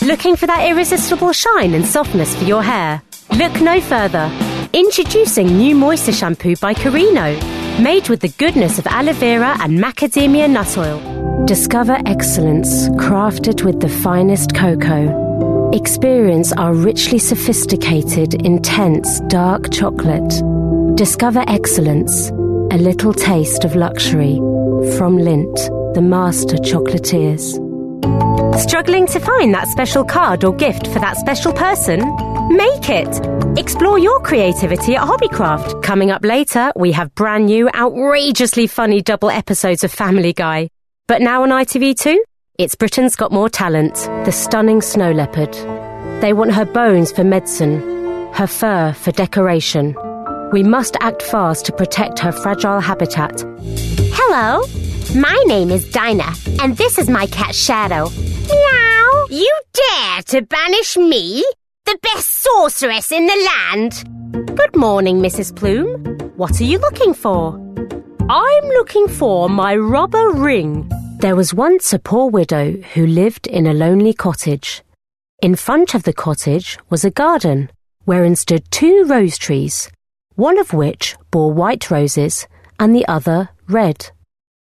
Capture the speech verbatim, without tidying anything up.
Looking for that irresistible shine and softness for your hair? Look no further. Introducing new moisture shampoo by Carino, made with the goodness of aloe vera and macadamia nut oil. Discover excellence crafted with the finest cocoa. Experience our richly sophisticated, intense, dark chocolate. Discover excellence, a little taste of luxury. From Lindt, the master chocolatiers. Struggling to find that special card or gift for that special person? Make it! Explore your creativity at Hobbycraft. Coming up later, we have brand new, outrageously funny double episodes of Family Guy. But now on I T V two, it's Britain's Got More Talent, the stunning snow leopard. They want her bones for medicine, her fur for decoration. We must act fast to protect her fragile habitat. Hello, my name is Dinah, and this is my cat Shadow. Meow! You dare to banish me, the best sorceress in the land? Good morning, Missus Plume. What are you looking for? I'm looking for my rubber ring. There was once a poor widow who lived in a lonely cottage. In front of the cottage was a garden, wherein stood two rose trees, one of which bore white roses and the other red.